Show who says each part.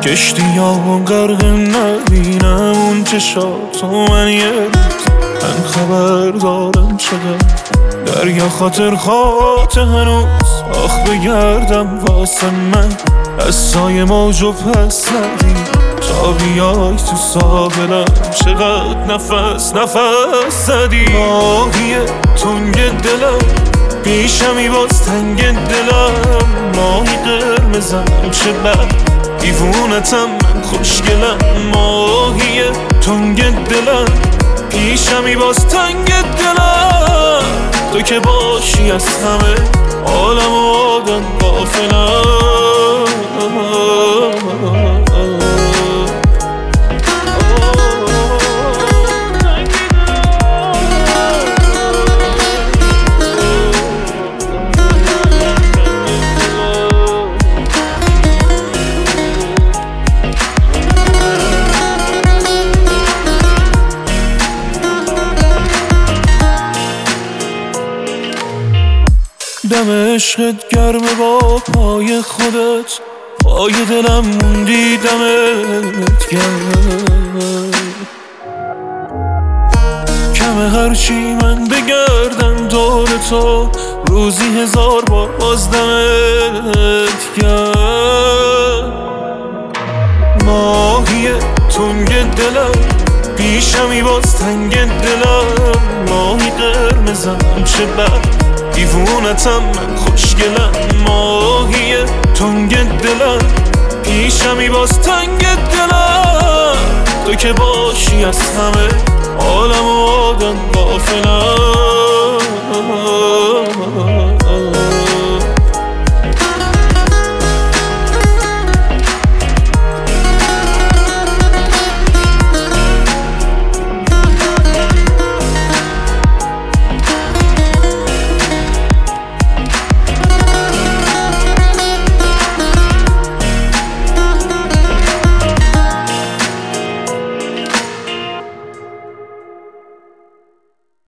Speaker 1: کشتی ها غرق نبینم اون چشاتو من یه روز من خبر دارم چقدر دریا خاطر خاطر هنوز آخ بگردم واسه من از سایه موج و پس ندی تا بیای تو ساحلم چقدر نفس زدی ماهی تنگ دلم پیشمی باز تنگ دلم ماهی قرمزم چه بد دیوونتم من خوشگلم ماهی تنگ دلم پیشمی باز تنگ دلم تو که باشی از همه عالم و آدم غافلم دم عشقت گرمه با پای خودت پای دلم موندی دمت گرم کمه هرچی من بگردم دور تو روزی 1000 بار باز دمت گرم ماهی تنگ دلم پیشمی باز تنگ دلم ماهی قرمزم چه بد دیوونتم من خوشگلم ماهی تنگ دلم پیشمی باز تنگ دلم تو که باشی از همه عالم و آدم غافلم